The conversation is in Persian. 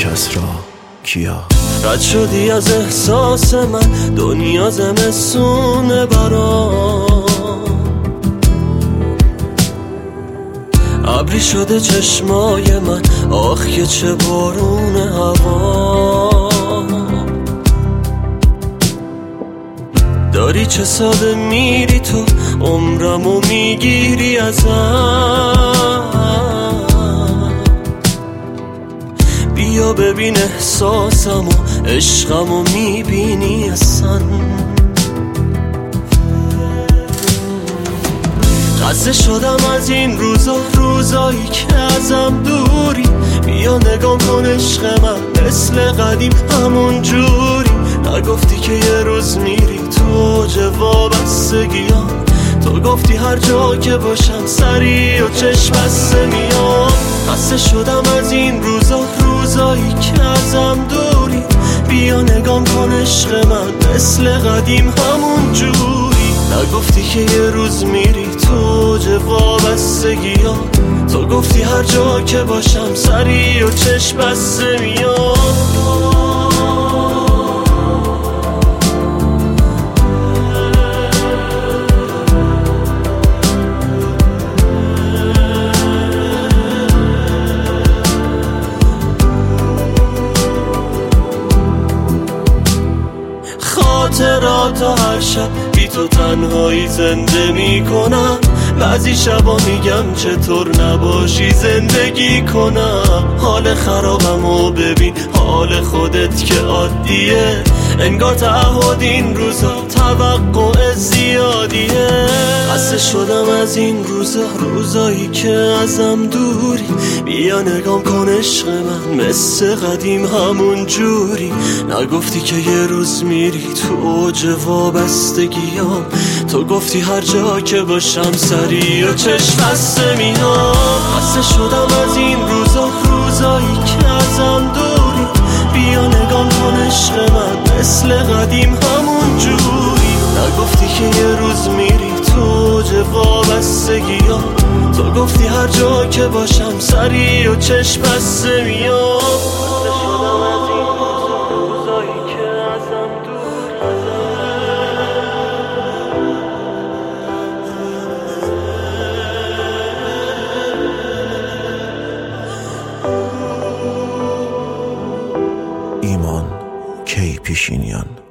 کس را کیا. رد شدی از احساس من، دنیا زمستونه برام. ابری شده چشمای من، آخ که چه بارون هوا. داری چه ساده میری تو، عمرمو میگیری ازم. بیا ببین احساسمو، عشقمو میبینی اصلا. خسته شدم از این روزا، روزایی که ازم دوری. بیا نگام کن عشق من، مثل قدیم همون جوری. نگفتی که یه روز میری تو اوج وابستگیام. تو گفتی هر جا که باشم سری و چشم بسته میام. خسته شدم از این روزا، روزایی که ازم دوری. بیا نگام کن عشق من، مثل قدیم همون جوری. نگفتی که یه روز میری تو اوج وابستگیام. تو گفتی هر جا که باشم سری و چشم بسته میام. خاطراتو هر شب بی تو تنهایی زنده میکنم. بعضی شبا میگم چطور نباشی زندگی کنم. حال خرابمو ببین، حال خودت که عادیه. انگار تعهد این روزا توقع زیادیه. خسته شدم از این روزا، روزایی که ازم دوری. بیا نگام کن عشق من، مثل قدیم همون جوری. نگفتی که یه روز میری تو اوج وابستگیام. تو گفتی هر جا که باشم سری و چشم بسته میام. خسته شدم از این روزا، روزایی که ازم دوری. بیا نگام کن عشق من، مثل قدیم همون جوری. نگفتی که یه روز میری تو اوج وابستگیام. تو گفتی هر جا که باشم سری و چشم بسته میام. خسته شدم از این روزایی که ازم ایمان کی پیشینیان.